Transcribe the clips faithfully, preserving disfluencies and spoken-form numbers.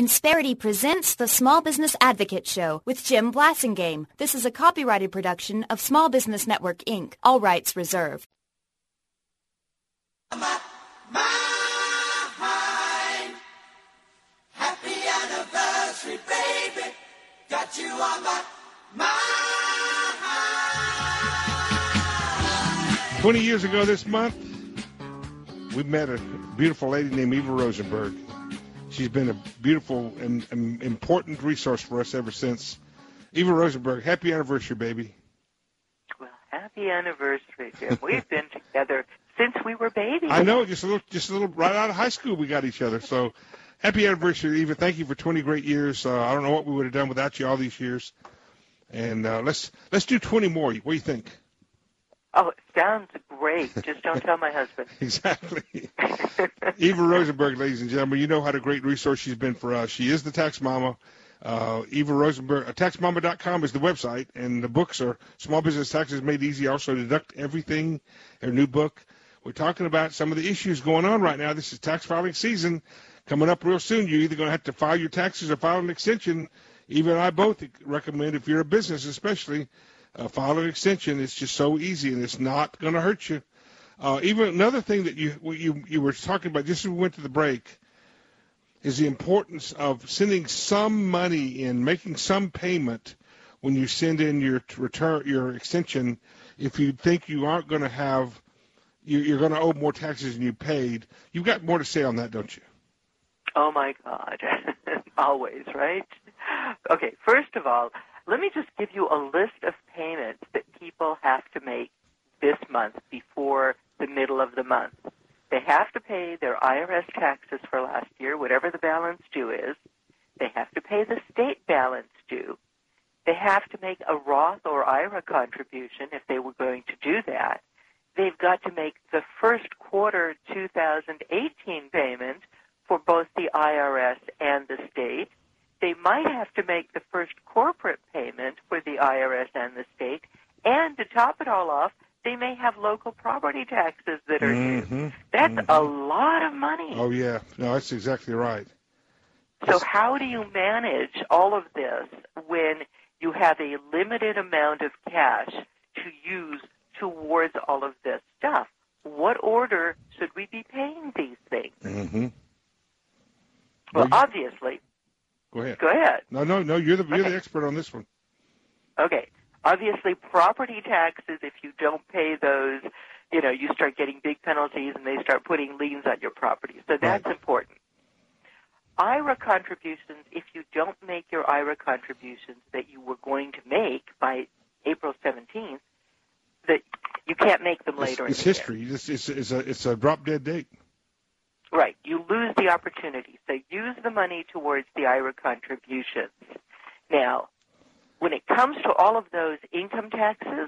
Insperity presents the Small Business Advocate Show with Jim Blasingame. This is a copyrighted production of Small Business Network, Incorporated. All rights reserved. My mind. Happy anniversary, baby. Got you on my mind. Twenty years ago this month, we met a beautiful lady named Eva Rosenberg. She's been a beautiful and, and important resource for us ever since. Eva Rosenberg, happy anniversary, baby. Well, happy anniversary, Jim. We've been together since we were babies. I know, just a little, just a little, right out of high school we got each other. So, happy anniversary, Eva. Thank you for twenty great years. Uh, I don't know what we would have done without you all these years. And uh, let's let's do twenty more. What do you think? Oh, it sounds great. Just don't tell my husband. Exactly. Eva Rosenberg, ladies and gentlemen, you know how a great resource she's been for us. She is the tax mama. Uh, Eva Rosenberg, uh, tax mama dot com is the website, and the books are Small Business Taxes Made Easy, also Deduct Everything, her new book. We're talking about some of the issues going on right now. This is tax filing season coming up real soon. You're either going to have to file your taxes or file an extension. Eva and I both recommend, if you're a business especially, uh, file an extension. It's just so easy, and it's not going to hurt you. Uh, even another thing that you, you you were talking about just as we went to the break is the importance of sending some money in, making some payment when you send in your return, your extension. If you think you aren't going to have, you, you're going to owe more taxes than you paid. You've got more to say on that, don't you? Oh, my God. Always, right? Okay, first of all, let me just give you a list of payments that people have to make this month before the middle of the month. They have to pay their I R S taxes for last year, whatever the balance due is. They have to pay the state balance due. They have to make a Roth or I R A contribution if they were going to do that. They've got to make the first quarter two thousand eighteen payment for both the I R S and the state. They might have to make the first corporate payment for the I R S and the state. And to top it all off, they may have local property taxes that are mm-hmm, due. That's mm-hmm. a lot of money. Oh, yeah. No, that's exactly right. So how do you manage all of this when you have a limited amount of cash to use towards all of this stuff? What order should we be paying these things? Mm-hmm. Well, well you, obviously. Go ahead. Go ahead. No, no, no. You're the you're okay. the expert on this one. Okay. Obviously, property taxes, if you don't pay those, you know, you start getting big penalties and they start putting liens on your property. So that's right. important. I R A contributions, if you don't make your I R A contributions that you were going to make by April seventeenth, that you can't make them later it's, in it's the history. year. It's, it's, it's, a, it's a drop-dead date. Right. You lose the opportunity. So use the money towards the I R A contributions. Now, when it comes to all of those income taxes,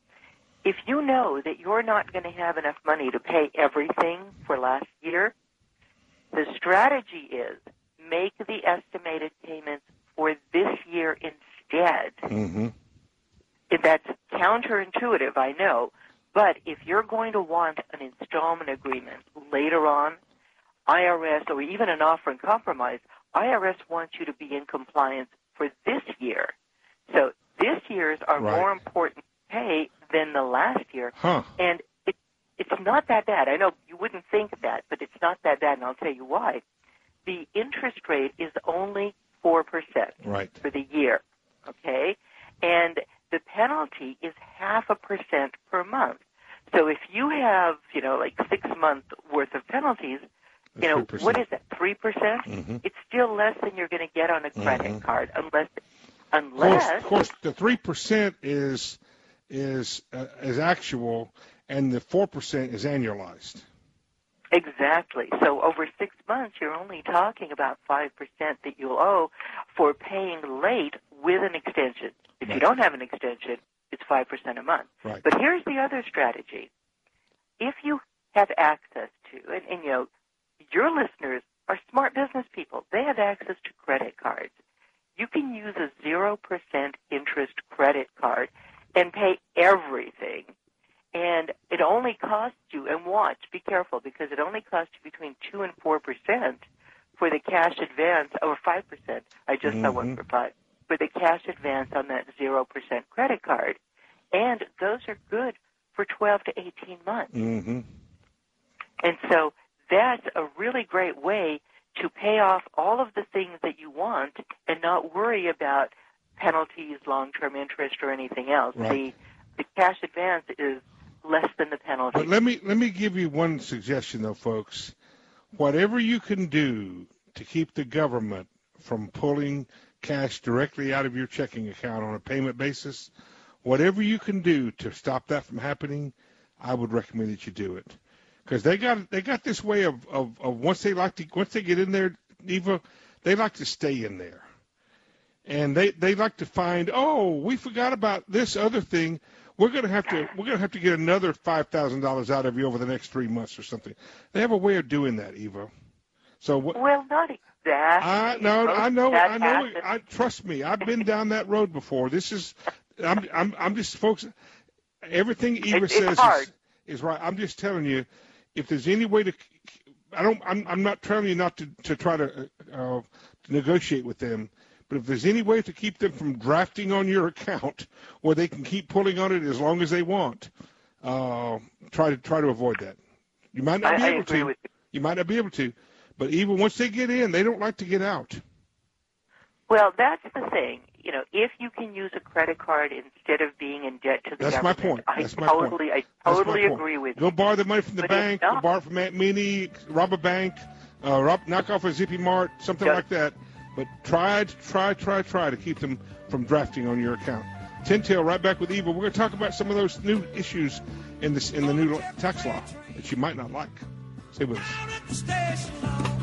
if you know that you're not going to have enough money to pay everything for last year, the strategy is make the estimated payments for this year instead. Mm-hmm. That's counterintuitive, I know, but if you're going to want an installment agreement later on, I R S, or even an offer in compromise, I R S wants you to be in compliance for this year. So this year's are right. more important to pay than the last year. Huh. And it, it's not that bad. I know you wouldn't think that, but it's not that bad, and I'll tell you why. The interest rate is only four percent right. for the year, okay? And the penalty is half a percent per month. So if you have, you know, like six months worth of penalties, That's you know, three percent. what is that, three percent? Mm-hmm. It's still less than you're going to get on a credit mm-hmm. card, unless, Of unless. course, of course the three percent is is uh, is actual, and the four percent is annualized. Exactly. So over six months, you're only talking about five percent that you'll owe for paying late with an extension. If right. you don't have an extension, it's five percent a month. Right. But here's the other strategy. If you have access to, and, and you know, your listeners are smart business people. They have access to credit cards. You can use a zero percent interest credit card and pay everything. And it only costs you, and watch, be careful, because it only costs you between two and four percent for the cash advance, or five percent. I just mm-hmm. saw one for five. For the cash advance on that zero percent credit card. And those are good for twelve to eighteen months. Mm-hmm. And so that's a really great way to pay off all of the things that you want and not worry about penalties, long-term interest, or anything else. Right. The, the cash advance is less than the penalty. But let me let me give you one suggestion, though, folks. Whatever you can do to keep the government from pulling cash directly out of your checking account on a payment basis, whatever you can do to stop that from happening, I would recommend that you do it. Because they got they got this way of, of, of once they like to once they get in there, Eva, they like to stay in there. And they, they like to find, oh, we forgot about this other thing. We're gonna have to we're gonna have to get another five thousand dollars out of you over the next three months or something. They have a way of doing that, Eva. So what? Well, not exactly. I no, I know, That I know. happens. I trust me. I've been down that road before. This is, I'm I'm I'm just folks. Everything Eva It's- it's says hard. is, is right. I'm just telling you, if there's any way to, I don't. I'm I'm not telling you not to to try to, uh, to negotiate with them. But if there's any way to keep them from drafting on your account, where they can keep pulling on it as long as they want, uh, try to try to avoid that. You might not I- be I able agree to. with you. You might not be able to, but even once they get in, they don't like to get out. Well, that's the thing. You know, if you can use a credit card instead of being in debt to the That's my government, point. I That's my totally, point. I That's my totally point. agree with Go you. borrow the money from the But if bank. Go not- borrow it from Aunt Minnie. Rob a bank. Uh, rob, knock off a Zippy Mart. Something Yeah. like that. But try, try, try, try to keep them from drafting on your account. Tintail, right back with Eva. We're going to talk about some of those new issues in this in the new tax law that you might not like. Stay with us. At the station,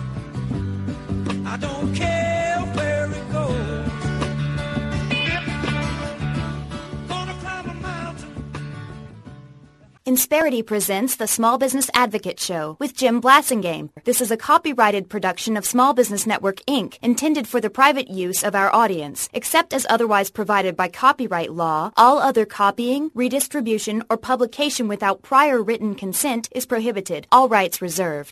I don't care where it goes. Gonna climb a mountain. Insperity presents the Small Business Advocate Show with Jim Blasingame. This is a copyrighted production of Small Business Network, Incorporated, intended for the private use of our audience. Except as otherwise provided by copyright law, all other copying, redistribution, or publication without prior written consent is prohibited. All rights reserved.